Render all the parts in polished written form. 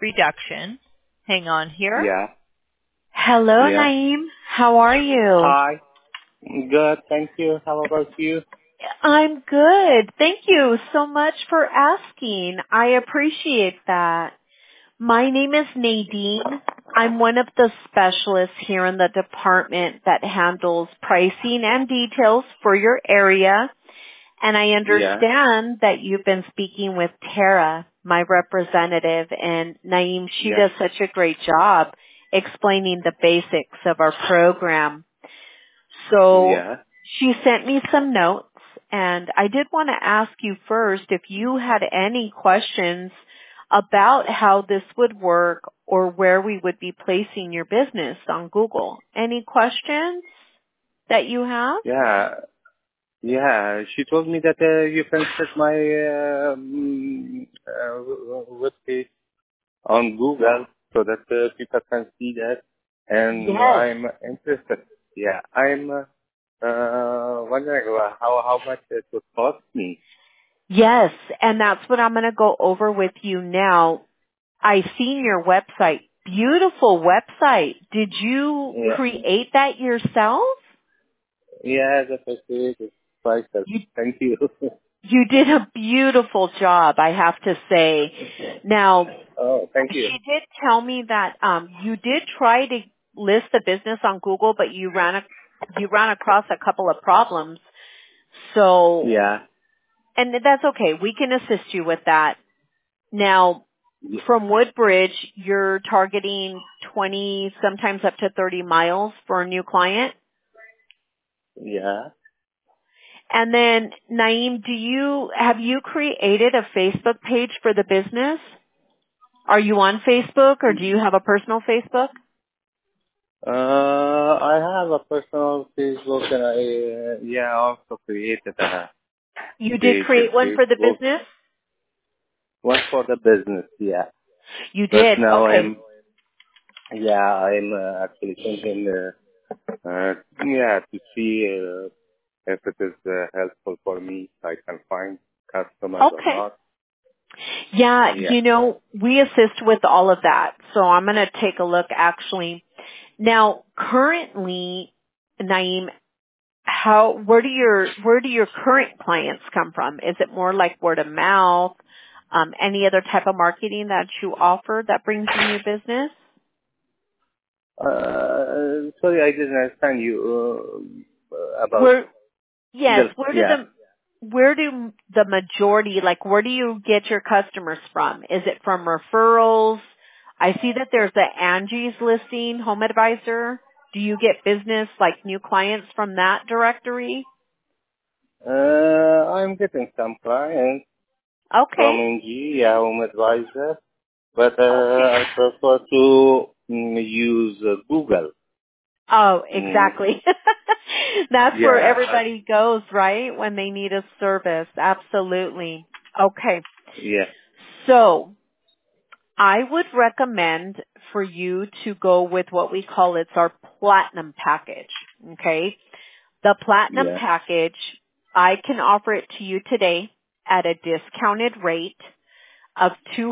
reduction. Hang on here. Yeah. Hello, Yeah. Naeem. How are you? Hi. Good. Thank you. How about you? I'm good. Thank you so much for asking. I appreciate that. My name is Nadine. I'm one of the specialists here in the department that handles pricing and details for your area. And I Yeah. understand that you've been speaking with Tara, my representative, and Naeem, she Yeah. does such a great job explaining the basics of our program. So Yeah. she sent me some notes, and I did want to ask you first if you had any questions about how this would work or where we would be placing your business on Google. Any questions that you have? Yeah. Yeah. She told me that you can set my webpage on Google so that people can see that, and Yes. I'm interested. Yeah. I'm wondering how much it would cost me. Yes, and that's what I'm going to go over with you now. I seen your website. Beautiful website. Did you Yeah. create that yourself? Yeah, that's okay. It's quite good. You Thank you. you did a beautiful job, I have to say. Now, Oh, thank you. she did tell me that you did try to list the business on Google, but you ran across a couple of problems. So, Yeah. and that's okay. We can assist you with that. Now, from Woodbridge, you're targeting 20, sometimes up to 30 miles for a new client. Yeah. And then, Naeem, have you created a Facebook page for the business? Are you on Facebook or do you have a personal Facebook? I have a personal Facebook and I also created a You did page in create one for the Facebook. business? One for the business, yeah. You But did. now Okay. I'm actually thinking, to see if it is helpful for me, I can find customers or Okay. not. Yeah, Yeah. we assist with all of that. So I'm going to take a look actually. Now, currently, Naeem, where do your current clients come from? Is it more like word of mouth? Any other type of marketing that you offer that brings you new business? Sorry, I didn't understand you about Where Yes, the, yeah. where do the majority, like where do you get your customers from? Is it from referrals? I see that there's the Angie's listing, Home Advisor. Do you get business like new clients from that directory? I'm getting some clients from Okay. NG, yeah, Home Advisor, but Okay. I prefer to use Google. Oh, Mm, exactly. That's where yeah, everybody goes, right? When they need a service. Absolutely. Okay. yeah, So, I would recommend for you to go with what we call it's our platinum package. Okay. The platinum yeah, package, I can offer it to you today at a discounted rate of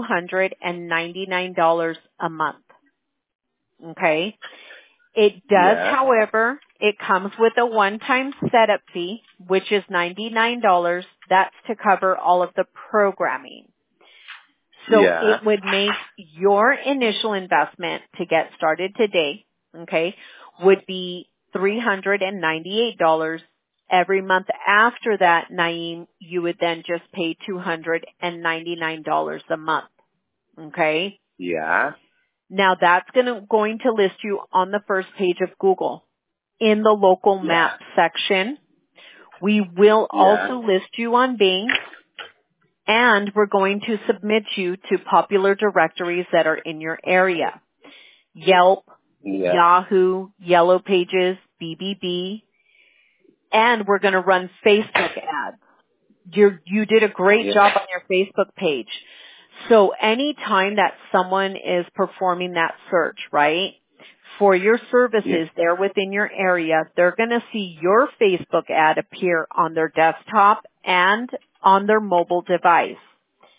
$299 a month. Okay. It does, yeah, however, it comes with a one-time setup fee, which is $99. That's to cover all of the programming. So yeah, it would make your initial investment to get started today, okay, would be $398. Every month after that, Naeem, you would then just pay $299 a month, okay? yeah, Now that's going to list you on the first page of Google in the local yeah, map section. We will yeah, also list you on Bing. And we're going to submit you to popular directories that are in your area. Yelp, yeah, Yahoo, Yellow Pages, BBB, and we're going to run Facebook ads. You did a great yeah, job on your Facebook page. So anytime that someone is performing that search, right, for your yeah, services there within your area, they're going to see your Facebook ad appear on their desktop and on their mobile device.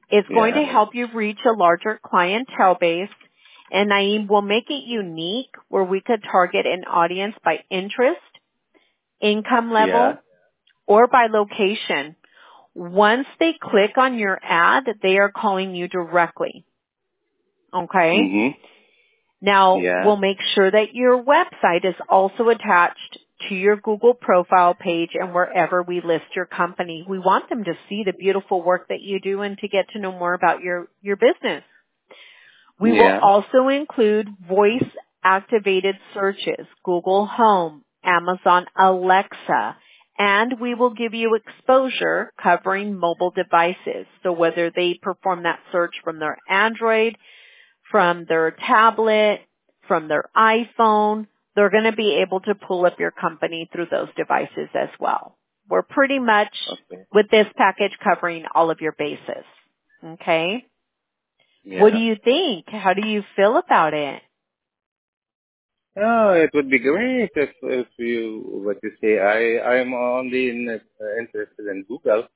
It's going to Yeah. help you reach a larger clientele base, and Naeem will make it unique where we could target an audience by interest, income Yeah. level, or by location. Once they click on your ad, they are calling you directly. Okay? Mhm. Now, Yeah. we'll make sure that your website is also attached to your Google profile page and wherever we list your company. We want them to see the beautiful work that you do and to get to know more about your business. We will Yeah. also include voice activated searches, Google Home, Amazon Alexa, and we will give you exposure covering mobile devices. So whether they perform that search from their Android, from their tablet, from their iPhone, they're going to be able to pull up your company through those devices as well. We're pretty much, Okay. with this package, covering all of your bases. Okay? What do Yeah. you think? How do you feel about it? Oh, it would be great if you what you say. I'm only interested in Google,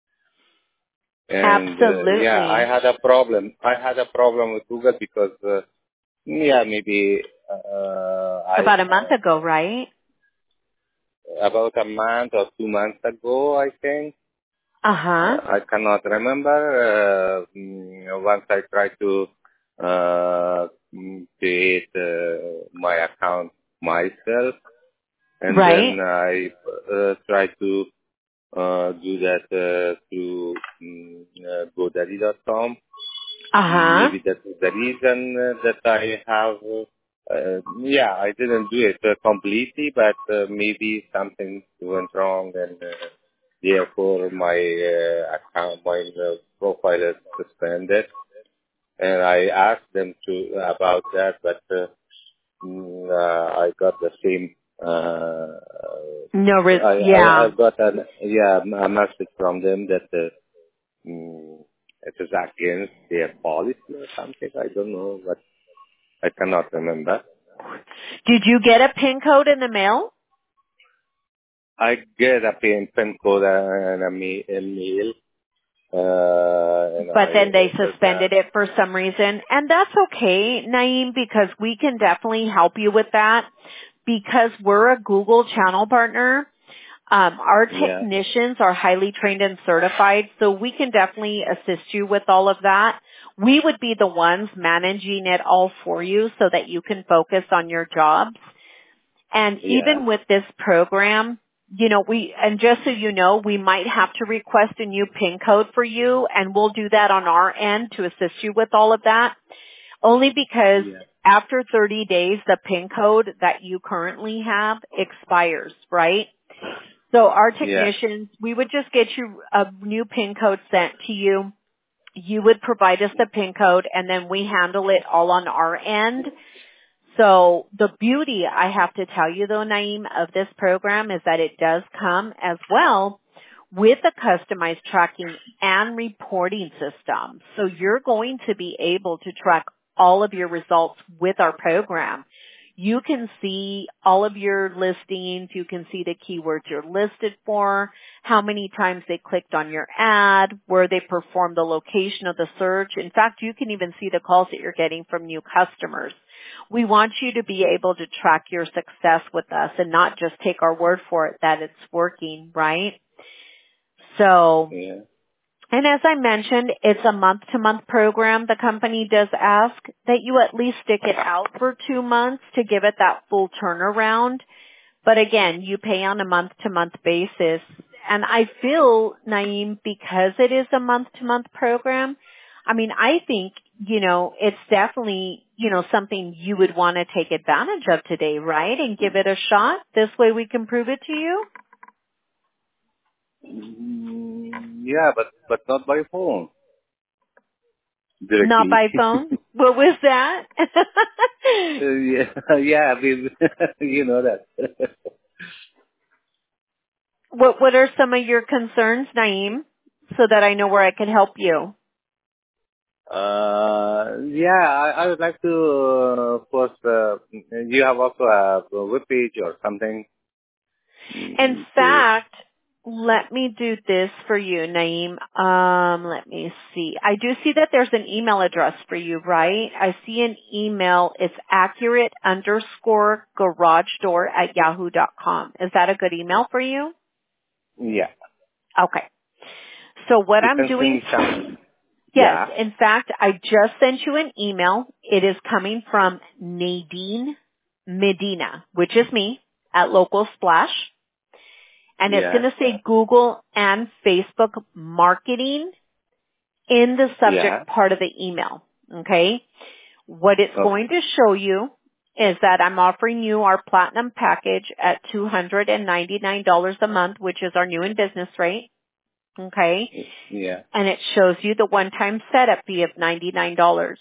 and yeah, I Absolutely. had a problem. I had a problem with Google because yeah, maybe About a month ago, right? about a month or 2 months ago, I think. Uh-huh. I cannot remember. Once I tried to create my account myself, and Right. then I tried to do that through GoDaddy.com. Uh-huh. Maybe that is the reason that I have. Yeah, I didn't do it completely, but maybe something went wrong, and therefore my account, my profile is suspended. And I asked them to about that, but I got the same. No risk. I've Yeah. got a message from them that it is against their policy or something. I don't know, but I cannot remember. Did you get a PIN code in the mail? I get a PIN code and a mail, and But then they it says suspended it for some reason. And that's okay, Naeem, because we can definitely help you with that. Because we're a Google channel partner, our yeah, technicians are highly trained and certified, so we can definitely assist you with all of that. We would be the ones managing it all for you so that you can focus on your jobs. And yeah, even with this program, and just so you know, we might have to request a new PIN code for you, and we'll do that on our end to assist you with all of that. Only because yeah, after 30 days, the PIN code that you currently have expires, right? So our yeah, technicians, we would just get you a new PIN code sent to you. You would provide us the PIN code, and then we handle it all on our end. So the beauty, I have to tell you though, Naeem, of this program is that it does come as well with a customized tracking and reporting system. So you're going to be able to track all of your results with our program. You can see all of your listings. You can see the keywords you're listed for, how many times they clicked on your ad, where they performed the location of the search. In fact, you can even see the calls that you're getting from new customers. We want you to be able to track your success with us and not just take our word for it that it's working, right? So, yeah, and as I mentioned, it's a month-to-month program. The company does ask that you at least stick it out for 2 months to give it that full turnaround. But again, you pay on a month-to-month basis. And I feel, Naeem, because it is a month-to-month program, I mean, I think, it's definitely, something you would want to take advantage of today, right? And give it a shot. This way we can prove it to you. yeah, but not by phone Not directly. by phone? What was that? Yeah, yeah, you know that. What are some of your concerns, Naeem, so that I know where I can help you? Yeah, I would like to post. You have also a web page or something In to. fact, let me do this for you, Naeem. Let me see. I do see that there's an email address for you, right? I see an email. It's accurate_garagedoor@yahoo.com. Is that a good email for you? Yeah. Okay. So what You I'm can send doing, me some. yes, Yeah. in fact, I just sent you an email. It is coming from Nadine Medina, which is me, at Local Splash. And it's going Yeah. to say Google and Facebook marketing in the Yeah. subject part of the email. Okay. What it's going Okay. to show you is that I'm offering you our platinum package at $299 a month, which is our new in business rate. Okay. Yeah. And it shows you the one-time setup fee of $99.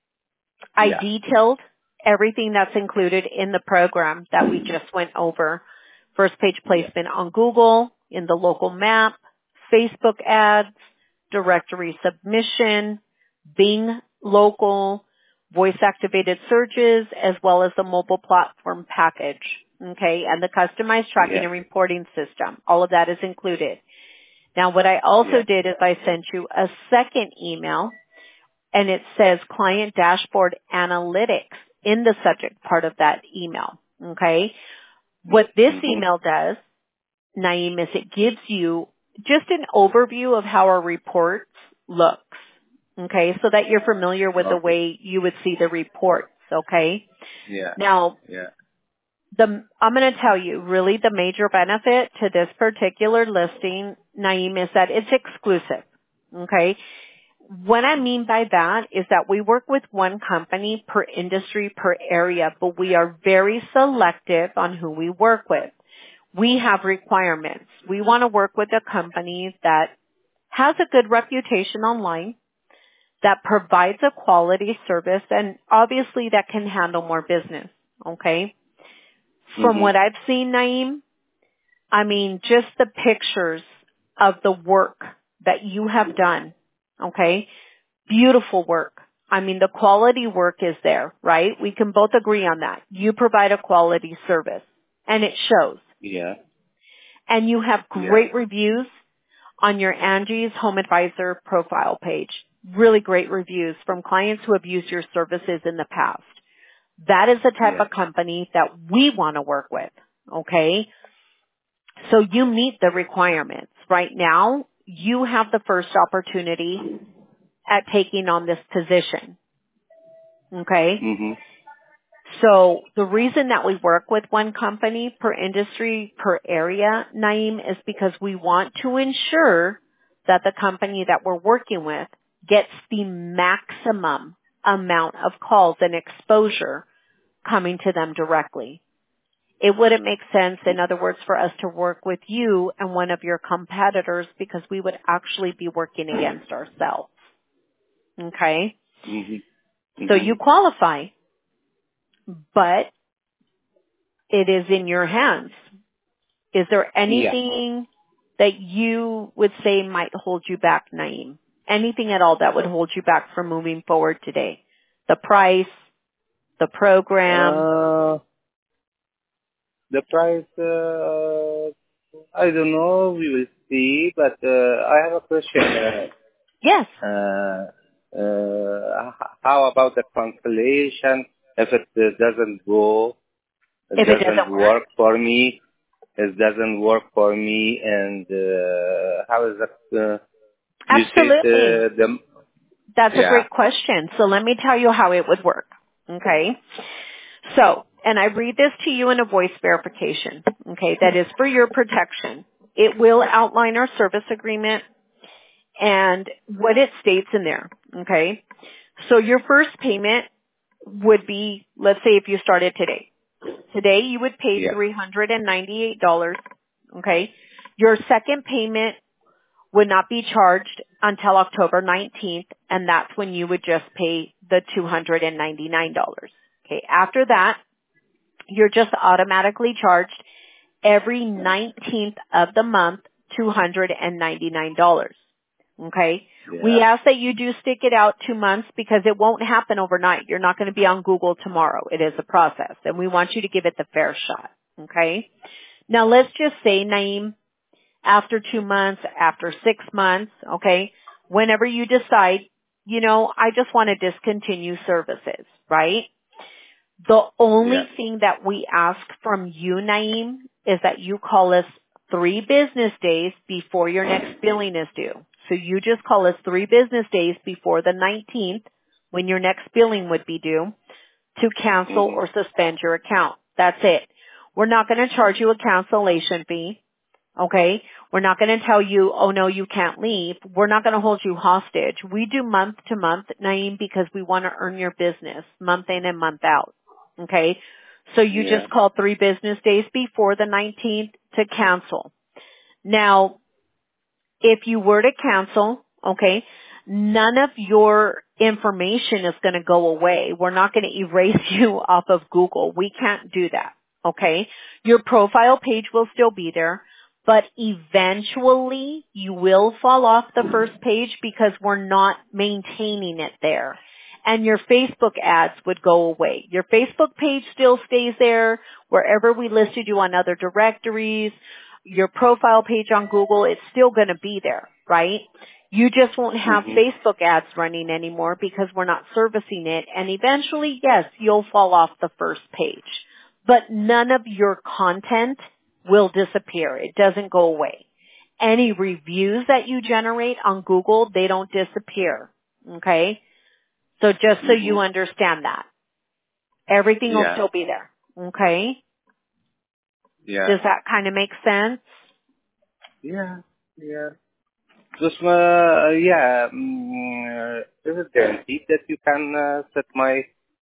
I Yeah. detailed everything that's included in the program that we just went over. First page Yeah. placement on Google, in the local map, Facebook ads, directory submission, Bing local, voice activated searches, as well as the mobile platform package. Okay, and the customized tracking Yeah. and reporting system. All of that is included. Now what I also Yeah. did is I sent you a second email, and it says client dashboard analytics in the subject part of that email. Okay. What this Mm-hmm. email does, Naeem, is it gives you just an overview of how our reports looks. Okay. So that you're familiar with the Okay. way you would see the reports. Okay. Yeah. Now, Yeah. I'm going to tell you really the major benefit to this particular listing, Naeem, is that it's exclusive. Okay. What I mean by that is that we work with one company per industry, per area, but we are very selective on who we work with. We have requirements. We want to work with a company that has a good reputation online, that provides a quality service, and obviously that can handle more business. Okay? From Mm-hmm. what I've seen, Naeem, I mean, just the pictures of the work that you have done, okay? Beautiful work. I mean, the quality work is there, right? We can both agree on that. You provide a quality service, and it shows. Yeah. And you have Yeah. great reviews on your Angie's Home Advisor profile page. Really great reviews from clients who have used your services in the past. That is the type Yeah. of company that we want to work with, okay? So you meet the requirements. Right now, you have the first opportunity at taking on this position. Okay? Mm-hmm. So the reason that we work with one company per industry, per area, Naeem, is because we want to ensure that the company that we're working with gets the maximum amount of calls and exposure coming to them directly. It wouldn't make sense, in other words, for us to work with you and one of your competitors because we would actually be working against ourselves. Okay? Mm-hmm. So Mm-hmm. you qualify, but it is in your hands. Is there Yeah. anything that you would say might hold you back, Naeem? Anything at all that would hold you back from moving forward today? The price, the program? The price, I don't know. We will see. But I have a question. Yes, How about the cancellation? If it doesn't go, it if it doesn't doesn't work. work for me. It doesn't work for me. And how is that? You said Absolutely. the That's a yeah. great question. So let me tell you how it would work. Okay? So, and I read this to you in a voice verification. Okay? That is for your protection. It will outline our service agreement and what it states in there. Okay? So your first payment would be, let's say if you started today. Today you would pay Yeah. $398. Okay? Your second payment would not be charged until October 19th, and that's when you would just pay the $299. Okay, after that, you're just automatically charged every 19th of the month, $299. Okay, we Yeah. ask that you do stick it out 2 months because it won't happen overnight. You're not going to be on Google tomorrow. It is a process, and we want you to give it the fair shot. Okay, now let's just say, Naeem, after 2 months, after 6 months, okay? Whenever you decide, I just want to discontinue services, right? The only thing that we ask from you, Naeem, is that you call us 3 business days before your next billing is due. So you just call us 3 business days before the 19th, when your next billing would be due, to cancel or suspend your account. That's it. We're not going to charge you a cancellation fee. Okay? We're not going to tell you, oh no, you can't leave. We're not going to hold you hostage. We do month to month, Naeem, because we want to earn your business month in and month out. Okay? So you just call 3 business days before the 19th to cancel. Now, if you were to cancel, okay, none of your information is going to go away. We're not going to erase you off of Google. We can't do that. Okay? Your profile page will still be there. But eventually you will fall off the first page because we're not maintaining it there. And your Facebook ads would go away. Your Facebook page still stays there. Wherever we listed you on other directories, your profile page on Google, it's still going to be there, right? You just won't have Facebook ads running anymore because we're not servicing it. And eventually, yes, you'll fall off the first page. But none of your content will disappear. It doesn't go away. Any reviews that you generate on Google, they don't disappear. Okay? So just so you understand that. Everything will still be there. Okay? Yeah. Does that kind of make sense? Yeah. Just, is it guaranteed that you can set my,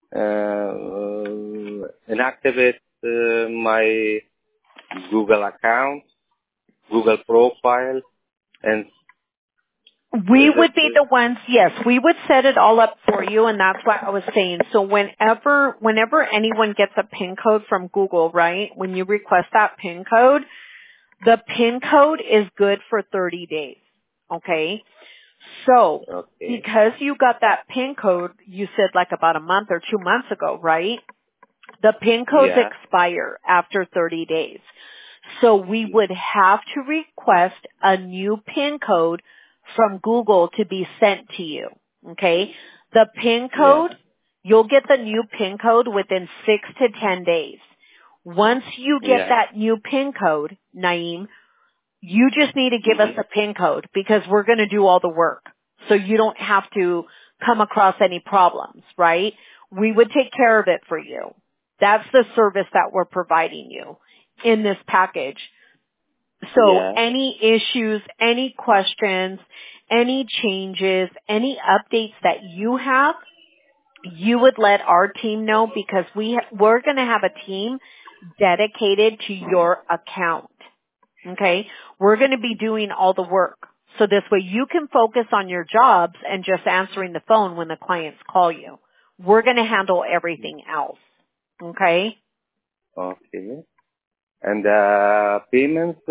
inactivate my Google account, Google profile, and We would be the ones, yes, we would set it all up for you, and that's what I was saying. So whenever anyone gets a PIN code from Google, right, when you request that PIN code, the PIN code is good for 30 days, okay? So, because you got that PIN code, you said like about a month or 2 months ago, right? The PIN codes expire after 30 days. So we would have to request a new PIN code from Google to be sent to you. Okay? The PIN code, you'll get the new PIN code within 6 to 10 days. Once you get that new PIN code, Naeem, you just need to give us a PIN code because we're going to do all the work. So you don't have to come across any problems, right? We would take care of it for you. That's the service that we're providing you in this package. So any issues, any questions, any changes, any updates that you have, you would let our team know because we're going to have a team dedicated to your account. Okay? We're going to be doing all the work. So this way you can focus on your jobs and just answering the phone when the clients call you. We're going to handle everything else. Okay? Okay. And payments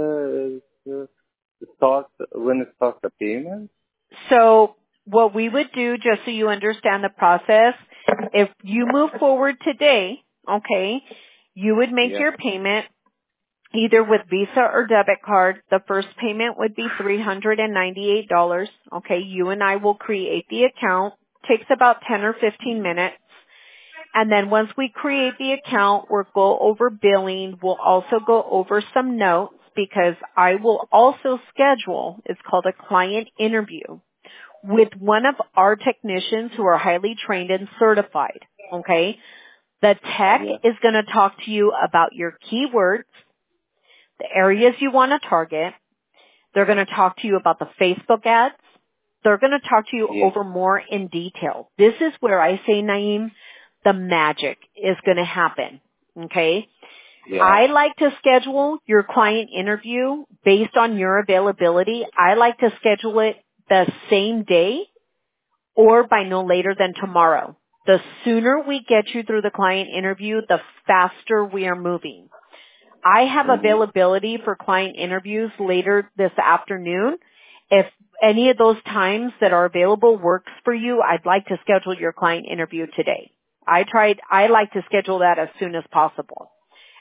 start when it starts the payment? So what we would do, just so you understand the process, if you move forward today, okay, you would make your payment either with Visa or debit card. The first payment would be $398. Okay, you and I will create the account. Takes about 10 or 15 minutes. And then once we create the account, we'll go over billing. We'll also go over some notes because I will also schedule, it's called a client interview, with one of our technicians who are highly trained and certified. Okay? The tech is going to talk to you about your keywords, the areas you want to target. They're going to talk to you about the Facebook ads. They're going to talk to you over more in detail. This is where I say, Naeem, the magic is going to happen. Okay? I like to schedule your client interview based on your availability. I like to schedule it the same day or by no later than tomorrow. The sooner we get you through the client interview, the faster we are moving. I have availability for client interviews later this afternoon. If any of those times that are available works for you, I'd like to schedule your client interview today. I like to schedule that as soon as possible.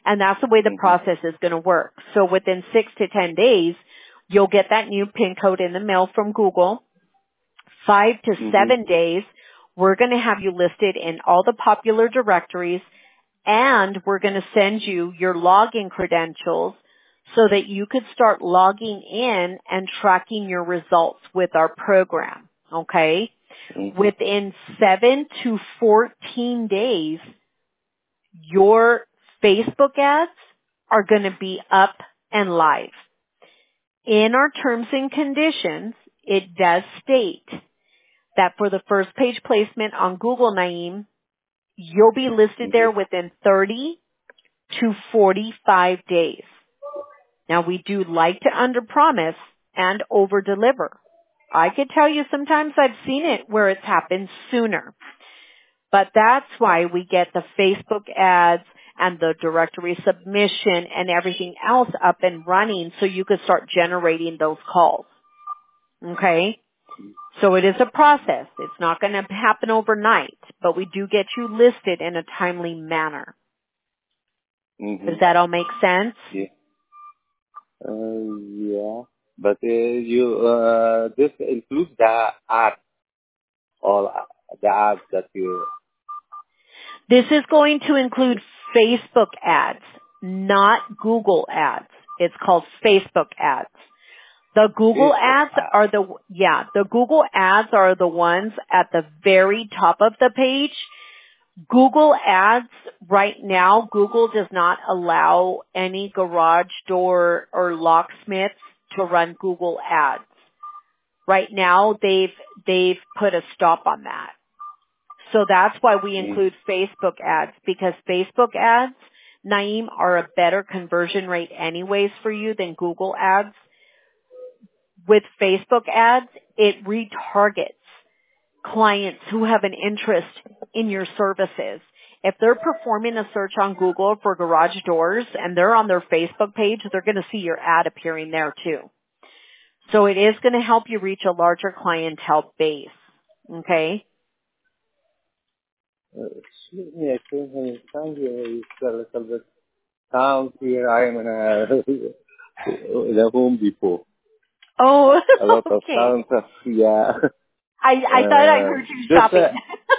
And that's the way the process is going to work. So within 6 to 10 days, you'll get that new PIN code in the mail from Google. 5 to 7 days, we're going to have you listed in all the popular directories, and we're going to send you your login credentials so that you could start logging in and tracking your results with our program. Okay? Within 7 to 14 days, your Facebook ads are going to be up and live. In our terms and conditions, it does state that for the first page placement on Google, Naeem, you'll be listed there within 30 to 45 days. Now, we do like to underpromise and overdeliver. I could tell you sometimes I've seen it where it's happened sooner. But that's why we get the Facebook ads and the directory submission and everything else up and running so you could start generating those calls. Okay? So it is a process. It's not going to happen overnight, but we do get you listed in a timely manner. Does that all make sense? Yeah. Yeah. But this includes the ads, all the ads that you... This is going to include Facebook ads, not Google ads. It's called Facebook ads. The Google ads are the Google ads are the ones at the very top of the page. Google ads right now, Google does not allow any garage door or locksmiths to run Google ads. Right now, they've put a stop on that. So that's why we include Facebook ads, because Facebook ads, Naeem, are a better conversion rate anyways for you than Google ads. With Facebook ads, it retargets clients who have an interest in your services. If they're performing a search on Google for garage doors and they're on their Facebook page, they're going to see your ad appearing there too. So it is going to help you reach a larger clientele base. Okay? Excuse me, I couldn't understand you. It's a little bit sound here. I am in the Home Depot. Oh, a lot of okay. sounds. Yeah. I thought I heard you shopping.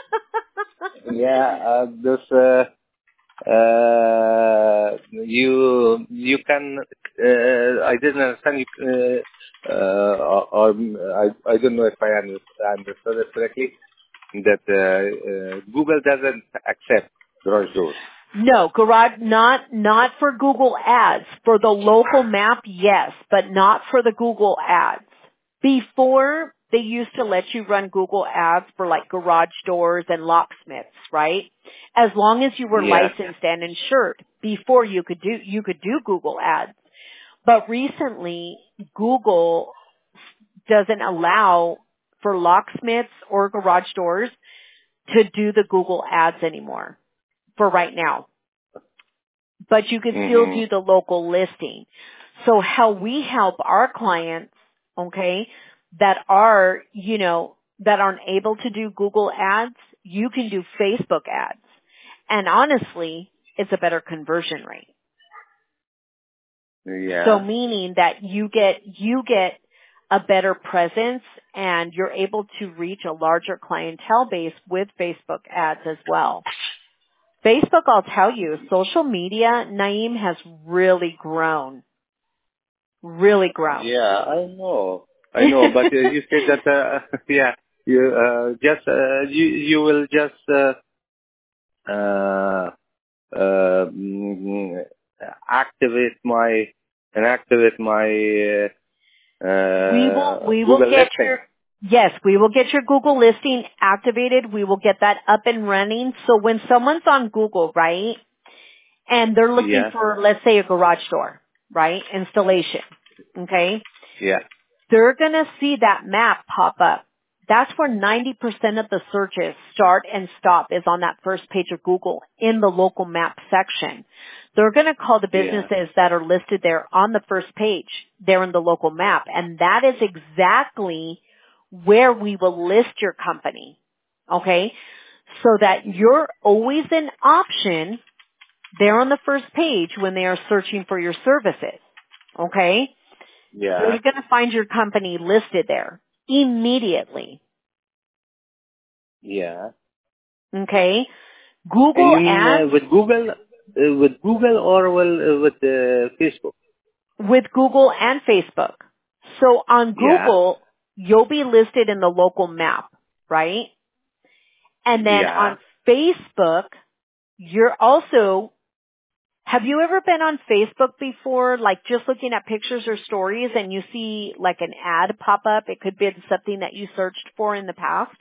You can. I didn't understand you. Or I don't know if I understood it correctly. That Google doesn't accept garage doors. No, garage, not for Google ads. For the local map, yes, but not for the Google ads. Before, they used to let you run Google ads for like garage doors and locksmiths, right? As long as you were licensed and insured. Before you could do Google ads. But recently, Google doesn't allow for locksmiths or garage doors to do the Google ads anymore for right now. But you could still do the local listing. So how we help our clients, okay, that are, that aren't able to do Google ads, you can do Facebook ads. And honestly, it's a better conversion rate. Yeah. So meaning that you get a better presence and you're able to reach a larger clientele base with Facebook ads as well. Facebook, I'll tell you, social media, Naeem, has really grown. Really grown. Yeah, I know, but you said that, you will just, activate my we will Google get listing. Yes, we will get your Google listing activated. We will get that up and running. So when someone's on Google, right, and they're looking for, let's say, a garage door, right, installation, okay? Yeah. They're going to see that map pop up. That's where 90% of the searches start and stop is on that first page of Google in the local map section. They're going to call the businesses that are listed there on the first page, there in the local map. And that is exactly where we will list your company. Okay? So that you're always an option They're on the first page when they are searching for your services. Okay? Yeah. They're going to find your company listed there immediately. Yeah. Okay? You Google mean Ads with Google or with Facebook? with Google and Facebook. So on Yeah. Google, you'll be listed in the local map, right? And then Yeah. on Facebook, you're also, have you ever been on Facebook before, like just looking at pictures or stories and you see like an ad pop up? It could be something that you searched for in the past.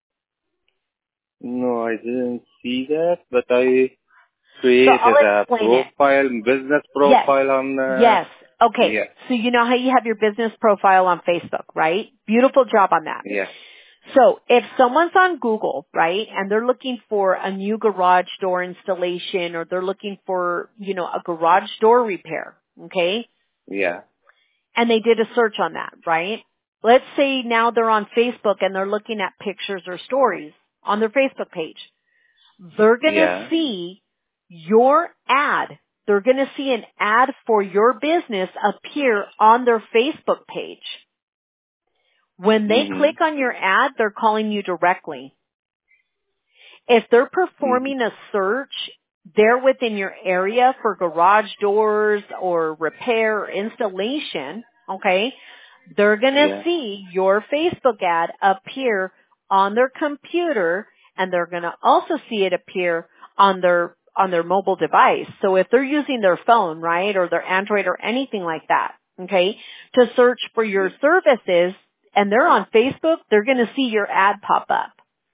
No, I didn't see that, but I So created I'll a explain it. profile, business Yes. profile on, Yes. Okay. yeah. So you know how you have your business profile on Facebook, right? Beautiful job on that. Yeah. So if someone's on Google, right, and they're looking for a new garage door installation or they're looking for, a garage door repair, okay, Yeah. and they did a search on that, right? Let's say now they're on Facebook and they're looking at pictures or stories on their Facebook page. They're going to Yeah. see your ad. They're going to see an ad for your business appear on their Facebook page. When they Mhm. click on your ad, they're calling you directly. If they're Mhm. performing a search there within your area for garage doors or repair or installation, okay, they're going to Yeah. see your Facebook ad appear on their computer and they're going to also see it appear on their mobile device. So if they're using their phone, right, or their Android or anything like that, okay, to search for your Yeah. services and they're on Facebook, they're going to see your ad pop up.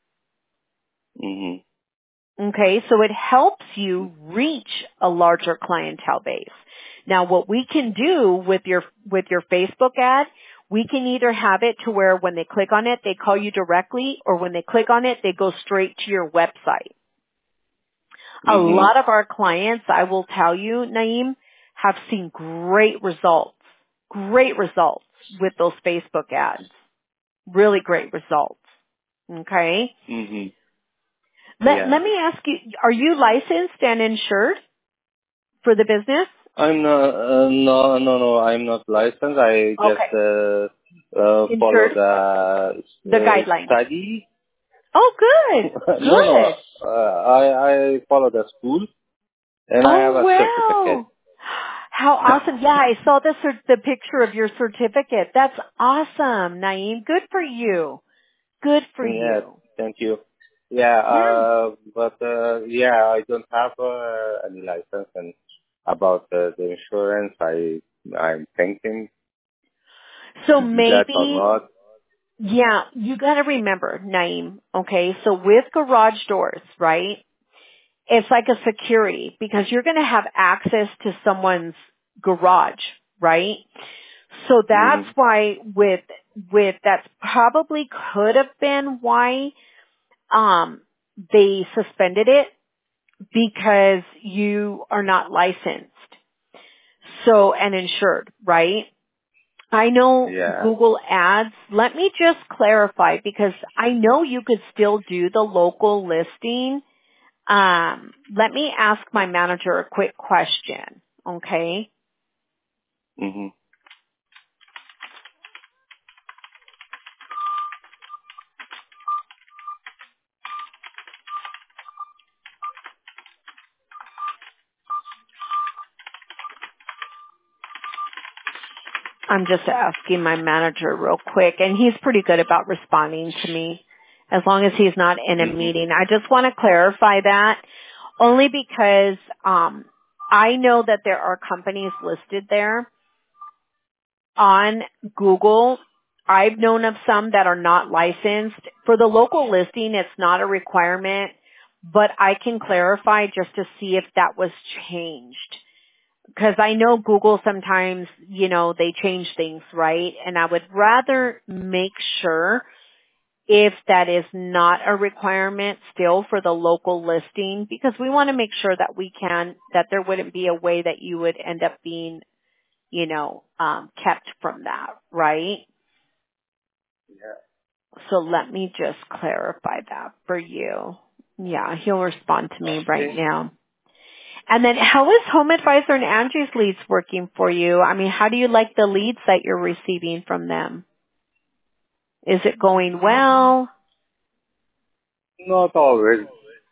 Mhm. Okay, so it helps you reach a larger clientele base. Now what we can do with your Facebook ad, we can either have it to where when they click on it, they call you directly, or when they click on it, they go straight to your website. A Mhm. lot of our clients, I will tell you, Naeem, have seen great results with those Facebook ads. Really great results. Okay? Mhm. Let Yeah. me ask you, are you licensed and insured for the business? I'm not, no, I'm not licensed. I just Okay. follow Insured? the The guidelines. study. Oh, good. No, Good. I follow the school and I have Oh, a certificate. wow. How awesome. Yeah, I saw the picture of your certificate. That's awesome, Naeem. Good for you. Good for Yeah, you. thank you. Yeah, Yeah. but yeah, I don't have any license, and about the insurance, I'm thinking So to do that or maybe, not. yeah, you gotta remember, Naeem, okay, so with garage doors, right, it's like a security because you're gonna have access to someone's garage, right? So that's Mm, why that's probably could have been why, they suspended it because you are not licensed. So, and insured, right? I know yeah. Google Ads. Let me just clarify because I know you could still do the local listing. Let me ask my manager a quick question. Okay. Hmm. I'm just asking my manager real quick and he's pretty good about responding to me as long as he's not in a Hmm. meeting. I just want to clarify that only because, I know that there are companies listed there on Google. I've known of some that are not licensed. For the local listing, it's not a requirement, but I can clarify just to see if that was changed. Because I know Google sometimes, they change things, right? And I would rather make sure if that is not a requirement still for the local listing, because we want to make sure that there wouldn't be a way that you would end up being kept from that, right? Yeah. So let me just clarify that for you. Yeah, he'll respond to me right Okay. now. And then how is Home Advisor and Angie's leads working for you? I mean, how do you like the leads that you're receiving from them? Is it going well? Not always.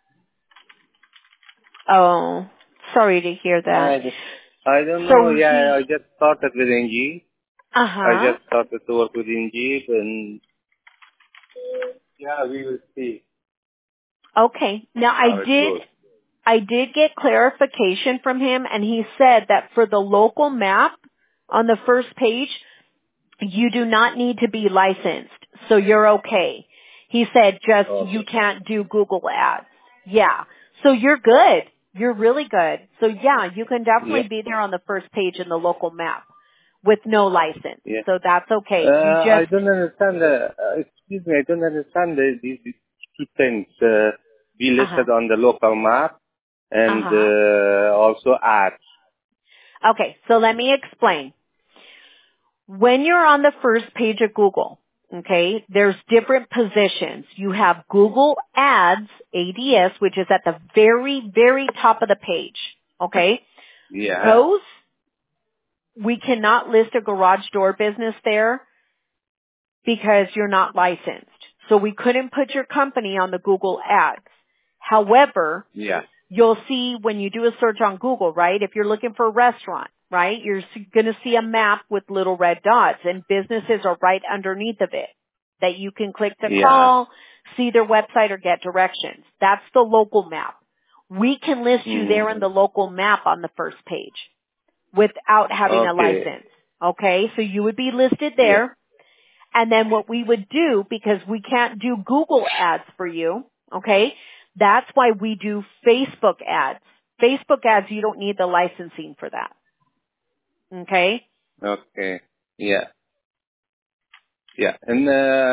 Oh, sorry to hear that. I don't know. So Yeah, I just started with NG. I uh-huh. just started to work with NG, and yeah, we will see Okay. Now how it goes. I did get clarification from him, and he said that for the local map on the first page, you do not need to be licensed, so you're okay. He said just you Okay. can't do Google ads. Yeah. So you're good. You're really good. So yeah, you can Yeah. definitely be there on the first page in the local map with no license. Yeah. So that's okay. You I just, don't understand. Excuse me, I don't understand these two things. Be uh-huh, listed on the local map and uh-huh. also ads. Okay, so let me explain. When you're on the first page of Google, okay, there's different positions. You have Google Ads, ADS, which is at the very, very top of the page, okay? Yeah. Those, we cannot list a garage door business there because you're not licensed. So we couldn't put your company on the Google Ads. However, Yeah. you'll see when you do a search on Google, right? If you're looking for a restaurant, right? You're going to see a map with little red dots, and businesses are right underneath of it that you can click to Yeah. call, see their website, or get directions. That's the local map. We can list you there in Mm. the local map on the first page without having a Okay. license. Okay? So you would be listed Yeah. there. And then what we would do, because we can't do Google ads for you, okay, that's why we do Facebook ads. Facebook ads, you don't need the licensing for that. Okay? Okay. Yeah. Yeah. And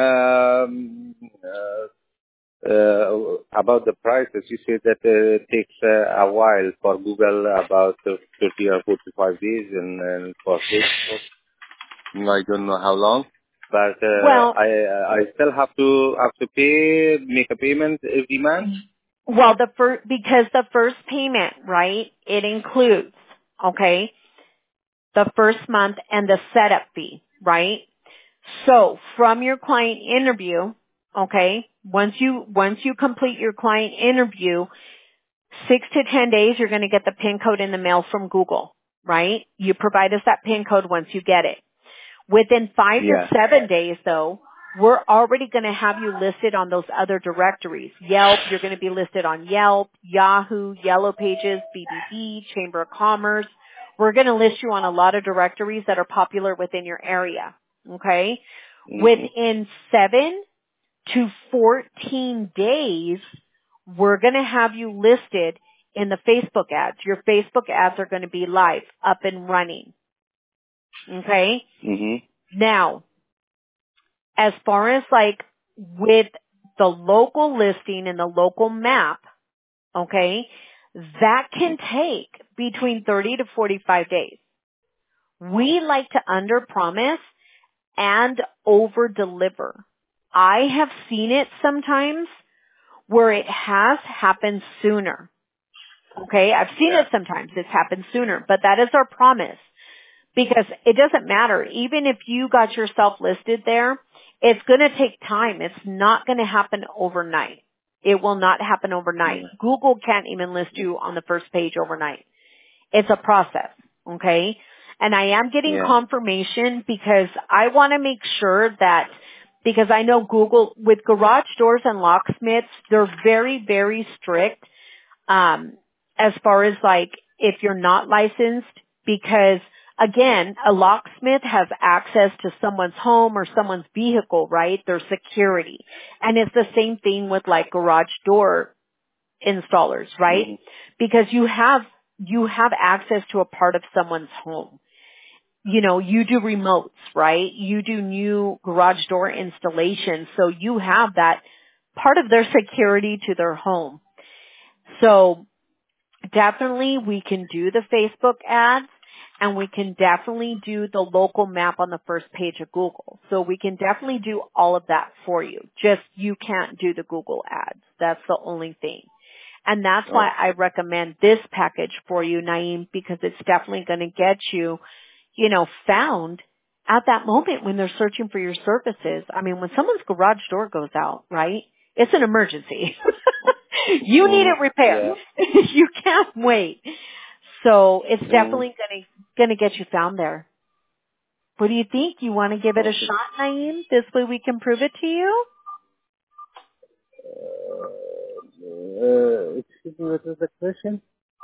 about the prices, you said that it takes a while for Google, about 30 or 45 days, and for Facebook, I don't know how long. But Well, I still have to make a payment every month. because the first payment, right, it includes, okay, the first month and the setup fee, right? So from your client interview, okay, once you complete your client interview, 6 to 10 days, you're going to get the PIN code in the mail from Google, right? You provide us that PIN code once you get it. Within 5 to Yeah. 7 days, though, we're already going to have you listed on those other directories. Yelp, you're going to be listed on Yelp, Yahoo, Yellow Pages, BBB, Chamber of Commerce. We're going to list you on a lot of directories that are popular within your area, okay? Hmm. Within 7 to 14 days, we're going to have you listed in the Facebook ads. Your Facebook ads are going to be live, up and running. Okay? Hmm. Now, as far as like with the local listing and the local map, okay, that can take between 30 to 45 days. We like to under promise and over deliver. I have seen it sometimes where it has happened sooner. Okay, I've seen Yeah. it sometimes. It's happened sooner, but that is our promise because it doesn't matter. Even if you got yourself listed there, it's going to take time. It's not going to happen overnight. It will not happen overnight. Yeah. Google can't even list you on the first page overnight. It's a process. Okay. And I am getting Yeah. confirmation because I want to make sure that because I know Google with garage doors and locksmiths, they're very, very strict as far as like if you're not licensed because again, a locksmith has access to someone's home or someone's vehicle, right? Their security. And it's the same thing with like garage door installers, right? Hmm. Because you have access to a part of someone's home. You know, you do remotes, right? You do new garage door installations, so you have that part of their security to their home. So definitely we can do the Facebook ads and we can definitely do the local map on the first page of Google. So we can definitely do all of that for you. Just you can't do the Google ads. That's the only thing. And that's why I recommend this package for you, Naeem, because it's definitely going to get you, found at that moment when they're searching for your services. I mean, when someone's garage door goes out, right? It's an emergency. You need it repaired. Yeah. You can't wait. So it's definitely going to get you found there. What do you think? You want to give it a shot, Naeem? This way we can prove it to you? Excuse me, what was the question?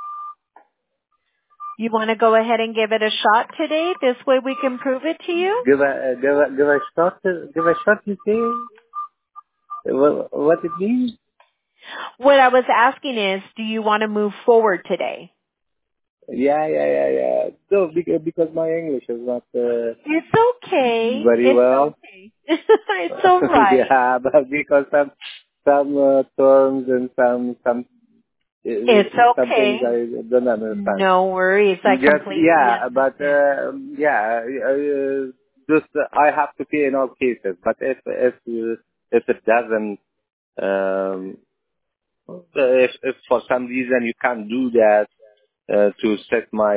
You want to go ahead and give it a shot today? This way we can prove it to you? Give a shot, you say? What it means? What I was asking is, do you want to move forward today? Yeah. So, because my English is not it's okay. very well. Okay. It's all right. Yeah, but because some terms and some it's some things okay. I don't understand. No worries. I completely understand. Just I have to pay in all cases. But if it doesn't, if for some reason you can't do that to set my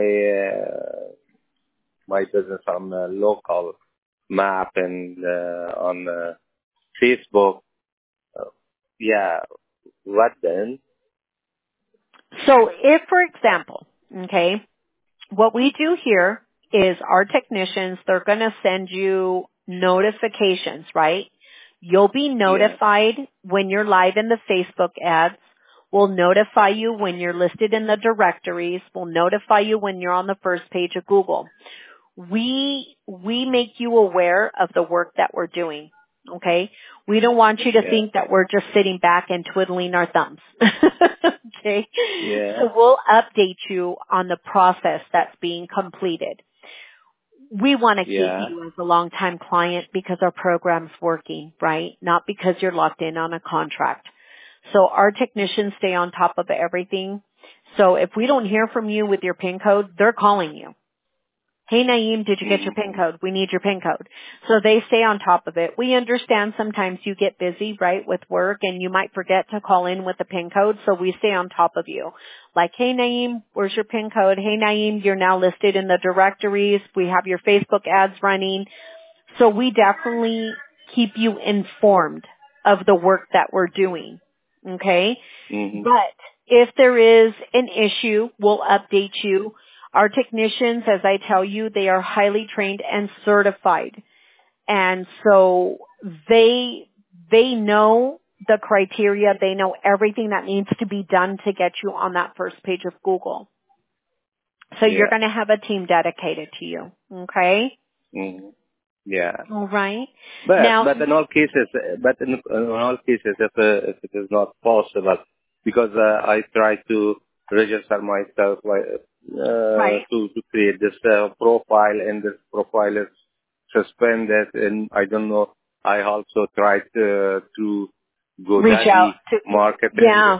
business on a local map and on Facebook, what then? So if, for example, okay, what we do here is our technicians, they're going to send you notifications, right? You'll be notified when you're live in the Facebook ads. We'll notify you when you're listed in the directories. We'll notify you when you're on the first page of Google. We make you aware of the work that we're doing. Okay? We don't want you to think that we're just sitting back and twiddling our thumbs. Okay? Yeah. So we'll update you on the process that's being completed. We want to keep you as a longtime client because our program's working, right? Not because you're locked in on a contract. So our technicians stay on top of everything. So if we don't hear from you with your PIN code, they're calling you. Hey, Naeem, did you get your PIN code? We need your PIN code. So they stay on top of it. We understand sometimes you get busy, right, with work, and you might forget to call in with the PIN code, so we stay on top of you. Like, hey, Naeem, where's your PIN code? Hey, Naeem, you're now listed in the directories. We have your Facebook ads running. So we definitely keep you informed of the work that we're doing, okay? But if there is an issue, we'll update you. Our technicians, as I tell you, they are highly trained and certified. And so they know the criteria. They know everything that needs to be done to get you on that first page of Google. So you're going to have a team dedicated to you. Okay? Yeah. All right. But in all cases, if it is not possible, because I try to register myself to create this profile, and this profile is suspended, and I don't know. I also tried to reach out to marketing.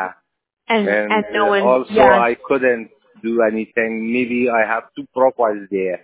And no one. Also, I couldn't do anything. Maybe I have two profiles there.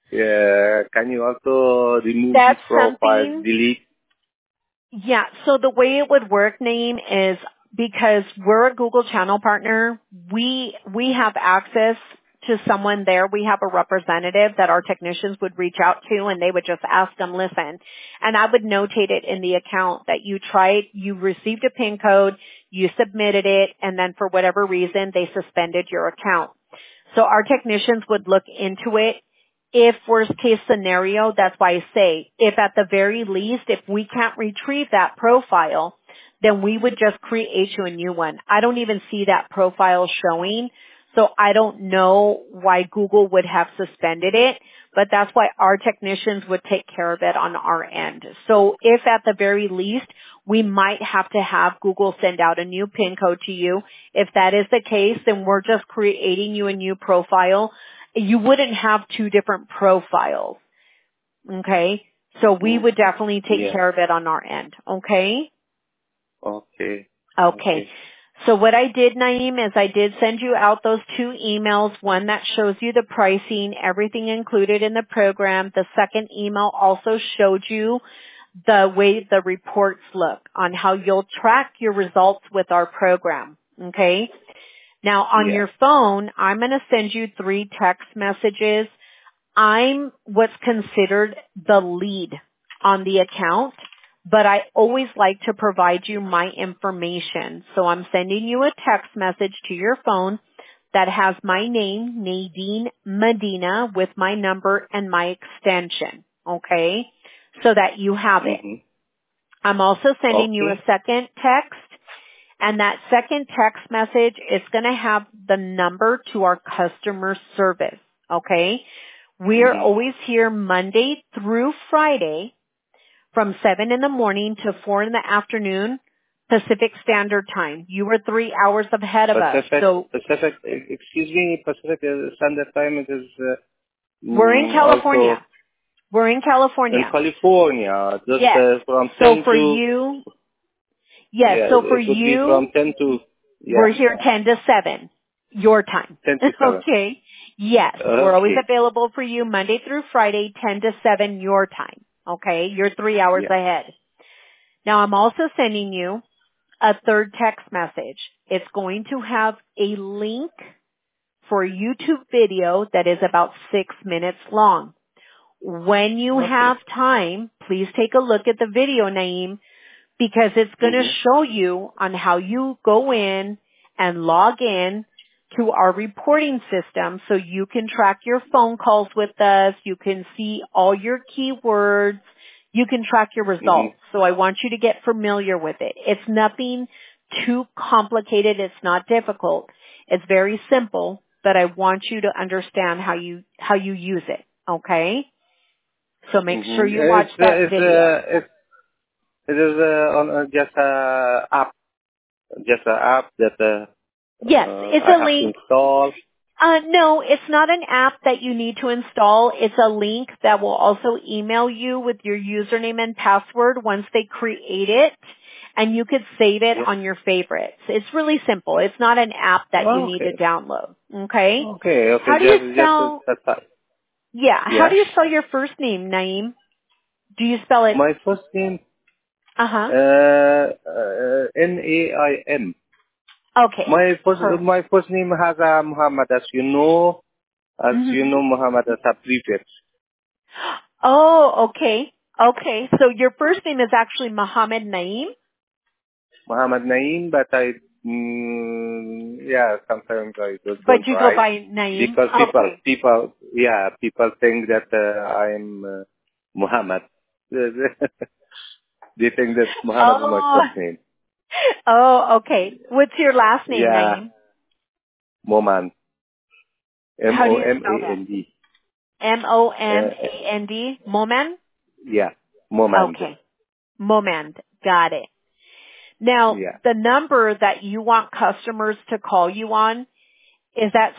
Can you also remove these profiles, delete? Yeah, so the way it would work, Naeem, is because we're a Google channel partner, we have access to someone there. We have a representative that our technicians would reach out to, and they would just ask them, listen, and I would notate it in the account that you received a PIN code, you submitted it, and then for whatever reason, they suspended your account. So our technicians would look into it. If worst case scenario, that's why I say, if at the very least, if we can't retrieve that profile, then we would just create you a new one. I don't even see that profile showing, so I don't know why Google would have suspended it, but that's why our technicians would take care of it on our end. So if at the very least, we might have to have Google send out a new PIN code to you. If that is the case, then we're just creating you a new profile. You wouldn't have two different profiles. Okay? So we would definitely take care of it on our end. Okay? Okay. So what I did, Naeem, is I did send you out those two emails, one that shows you the pricing, everything included in the program. The second email also showed you the way the reports look on how you'll track your results with our program. Okay? Now on your phone, I'm going to send you 3 text messages. I'm what's considered the lead on the account, but I always like to provide you my information. So I'm sending you a text message to your phone that has my name, Nadine Medina, with my number and my extension, okay? So that you have it. I'm also sending you a second text, and that second text message is going to have the number to our customer service, okay? We're always here Monday through Friday from 7 in the morning to 4 in the afternoon, Pacific Standard Time. You were 3 hours ahead of us. So Pacific Standard Time it is. We're in California. Also we're in California. In California, just yes. From 10 so for to. You, yes. Yeah, so for it would you, be from 10 to. Yeah. We're here 10 to 7, your time. 10 to 7. Okay. Yes, we're always available for you Monday through Friday, 10 to 7, your time. Okay, you're 3 hours ahead. Now I'm also sending you a third text message. It's going to have a link for a YouTube video that is about 6 minutes long. When you have time, please take a look at the video, Naeem, because it's going to show you on how you go in and log in to our reporting system so you can track your phone calls with us. You can see all your keywords. You can track your results. So I want you to get familiar with it. It's nothing too complicated. It's not difficult. It's very simple, but I want you to understand how you use it. Okay? So make sure you watch that video. It is on just a app that yes, it's I a have link. To install. No, it's not an app that you need to install. It's a link that will also email you with your username and password once they create it, and you could save it on your favorites. It's really simple. It's not an app that you need to download. Okay? Okay. How do you spell? How do you spell your first name, Naeem? Do you spell it? My first name. Naim. Okay. My first name has Muhammad, as you know. Muhammad as a prefix. Oh, okay. Okay. So your first name is actually Muhammad Naeem? Muhammad Naeem, but sometimes I don't But you write go by Naeem? because people think that I'm Muhammad. They think that Muhammad is my first name. Oh, okay. What's your last name, Naeem? Momand. Momand. Momand? Momand? Yeah, Momand. Okay. Momand. Got it. Now, the number that you want customers to call you on, is that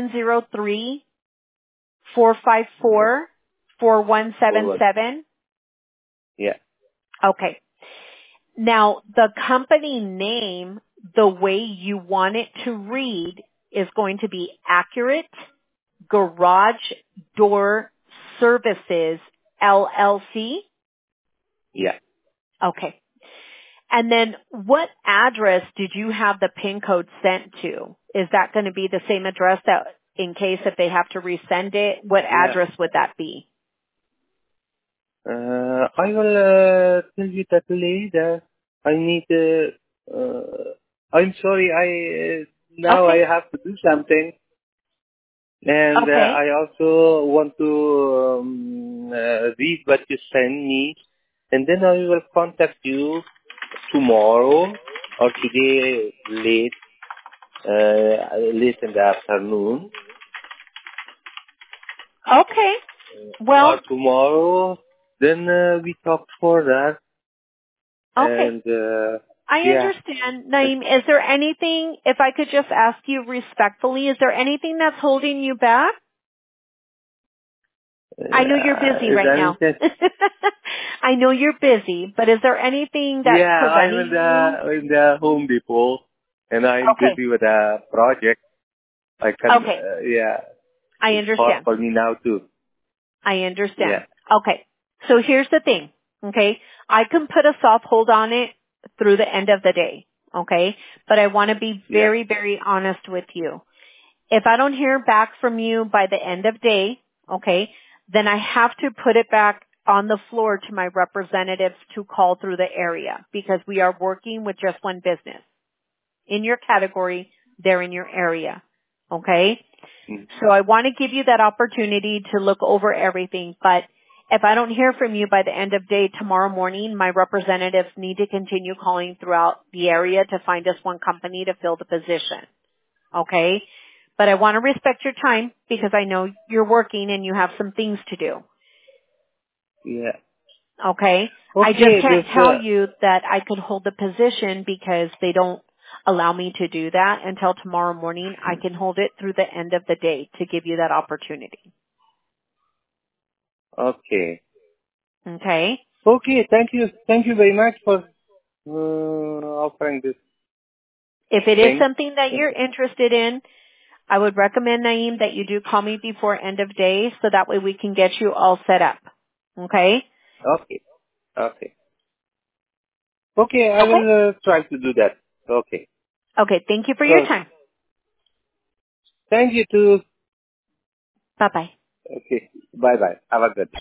703-454-4177? Yeah. Okay. Now, the company name, the way you want it to read is going to be Accurate Garage Door Services, LLC? Yeah. Okay. And then what address did you have the PIN code sent to? Is that going to be the same address that in case if they have to resend it, what address would that be? I will tell you that later. I need I'm sorry, I have to do something. And I also want to read what you send me. And then I will contact you tomorrow or today late in the afternoon. Okay. Well, or tomorrow, then we talk further. Okay. And I understand, Naeem. Is there anything, if I could just ask you respectfully, is there anything that's holding you back? I know you're busy right now. I know you're busy, but is there anything that's preventing you? I'm in the Home Depot, and I'm busy with a project. I can, I understand. It's hard for me now too. I understand. Okay. So here's the thing. Okay. I can put a soft hold on it through the end of the day. Okay? But I want to be very, very honest with you. If I don't hear back from you by the end of day, okay, then I have to put it back on the floor to my representatives to call through the area because we are working with just one business. In your category, they're in your area. Okay? So I want to give you that opportunity to look over everything, but if I don't hear from you by the end of day tomorrow morning, my representatives need to continue calling throughout the area to find us one company to fill the position. Okay? But I want to respect your time because I know you're working and you have some things to do. Yeah. Okay? I just can't tell you that I could hold the position because they don't allow me to do that until tomorrow morning. I can hold it through the end of the day to give you that opportunity. Okay. Okay? Okay, thank you. Thank you very much for offering this If it is thing. something that you're interested in, I would recommend, Naeem, that you do call me before end of day so that way we can get you all set up. Okay? Okay. Okay. Okay, I Okay? will try to do that. Okay. Okay, thank you for your So, time. thank you too. Bye-bye. Okay. Bye-bye. Have a good day.